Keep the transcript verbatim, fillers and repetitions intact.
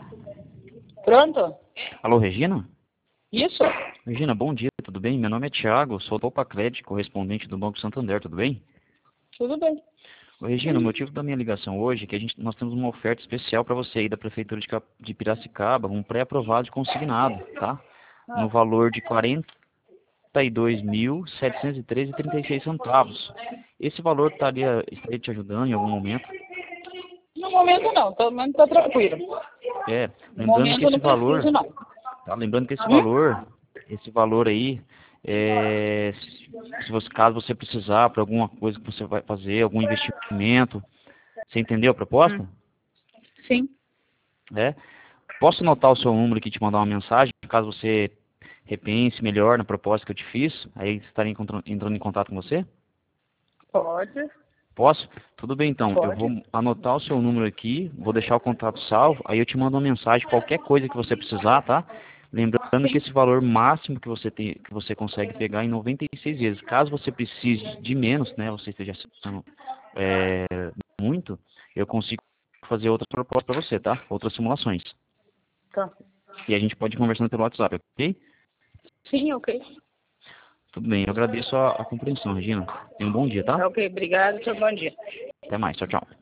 Pronto? Alô, Regina? Isso? Regina, bom dia, tudo bem? Meu nome é Thiago, sou do Opacred, correspondente do Banco Santander, tudo bem? Tudo bem. Ô, Regina, o motivo da minha ligação hoje é que a gente, nós temos uma oferta especial para você aí da Prefeitura de, Cap- de Piracicaba, um pré-aprovado de consignado, tá? No Ah, valor de quarenta e dois mil, setecentos e treze reais e trinta e seis centavos. Esse valor estaria, estaria te ajudando em algum momento? no momento não, pelo menos tá tranquilo. É, No lembrando que momento eu esse não valor, preciso não. tá? Lembrando que esse Hum? valor, esse valor aí, é, se se você, caso você precisar para alguma coisa que você vai fazer, algum investimento, você entendeu a Hum. proposta? Sim. É. Posso anotar o seu número aqui e te mandar uma mensagem, caso você repense melhor na proposta que eu te fiz, aí estarei encontrando- entrando em contato com você? Pode, Posso? Tudo bem então, eu vou pode. anotar o seu número aqui, vou deixar o contato salvo, aí eu te mando uma mensagem, qualquer coisa que você precisar, tá? Lembrando que Sim. esse valor máximo que você tem, que você consegue pegar é em noventa e seis vezes. Caso você precise de menos, né, você esteja acessando é, muito, eu consigo fazer outras propostas para você, tá? Outras simulações. Tá. E a gente pode ir conversando pelo WhatsApp, ok? Sim, ok. Tudo bem, eu agradeço a, a compreensão, Regina. Tenha um bom dia, tá? Tá ok, obrigado, seu bom dia. Até mais, tchau, tchau.